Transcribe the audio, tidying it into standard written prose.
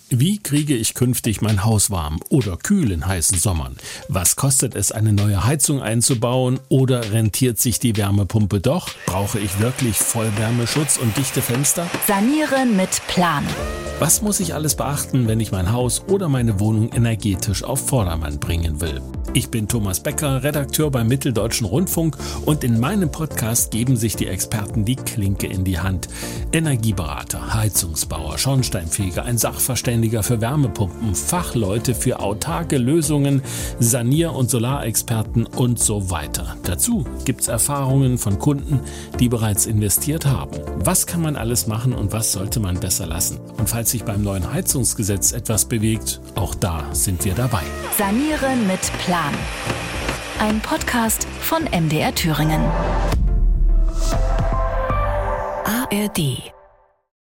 Wie kriege ich künftig mein Haus warm oder kühl in heißen Sommern? Was kostet es, eine neue Heizung einzubauen oder rentiert sich die Wärmepumpe doch? Brauche ich wirklich Vollwärmeschutz und dichte Fenster? Sanieren mit Plan. Was muss ich alles beachten, wenn ich mein Haus oder meine Wohnung energetisch auf Vordermann bringen will? Ich bin Thomas Becker, Redakteur beim Mitteldeutschen Rundfunk, und in meinem Podcast geben sich die Experten die Klinke in die Hand. Energieberater, Heizungsbauer, Schornsteinfeger, ein Sachverständiger für Wärmepumpen, Fachleute für autarke Lösungen, Sanier- und Solarexperten und so weiter. Dazu gibt's Erfahrungen von Kunden, die bereits investiert haben. Was kann man alles machen und was sollte man besser lassen? Und falls sich beim neuen Heizungsgesetz etwas bewegt, auch da sind wir dabei. Sanieren mit Plan. Ein Podcast von MDR Thüringen. ARD